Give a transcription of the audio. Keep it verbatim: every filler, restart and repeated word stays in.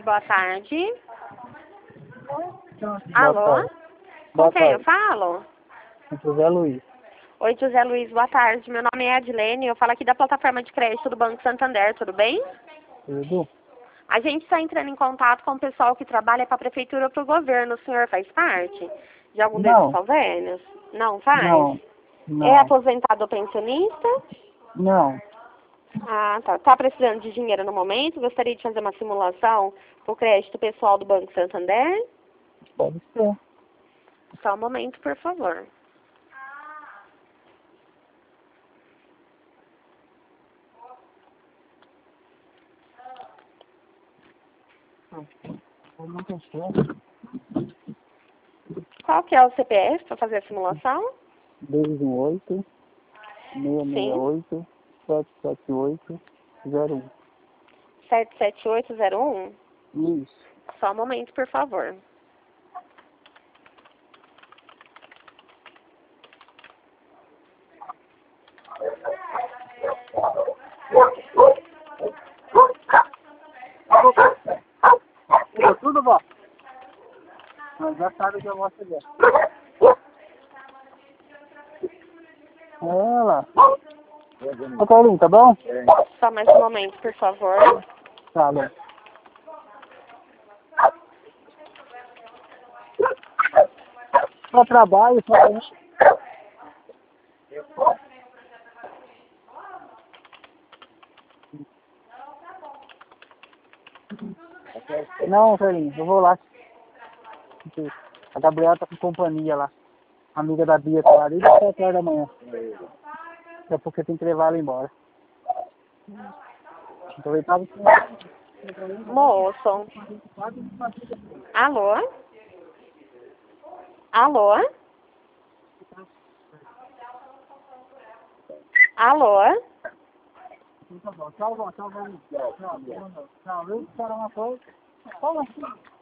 boa tarde. Boa Alô? tarde. Com Boa quem eu tarde. falo? José Luiz. Oi, José Luiz, boa tarde. Meu nome é Adilene, eu falo aqui da plataforma de crédito do Banco Santander, tudo bem? Tudo? A gente está entrando em contato com o pessoal que trabalha para a prefeitura ou para o governo. O senhor faz parte de algum desses Não. convênios? Não faz? Não. É Não. aposentado ou pensionista? Não. Ah, tá. Tá precisando de dinheiro no momento? Gostaria de fazer uma simulação para o crédito pessoal do Banco Santander? Pode ser. Só um momento, por favor. Não tem certo. Qual que é o C P F para fazer a simulação? dois um oito, seis seis Sim. oito, sete sete oito, zero um. sete sete oito zero um? Isso. Só um momento, por favor. Tudo, tudo bom? Mas já sabe que eu vou chegar. Ela. Ô, Paulinho, tá bom? Só mais um momento, por favor. Tá bom. Só trabalho, só... Não, Felinho, eu vou lá. A Gabriela tá com companhia lá. Amiga da Bia tá lá desde as sete horas da manhã. É porque tem que levar ela embora. Aproveitava que... Moço. Alô? Alô? Alô? Tá bom, tchau, tchau, tchau. Tchau, tchau. Eu quero uma coisa. Como assim?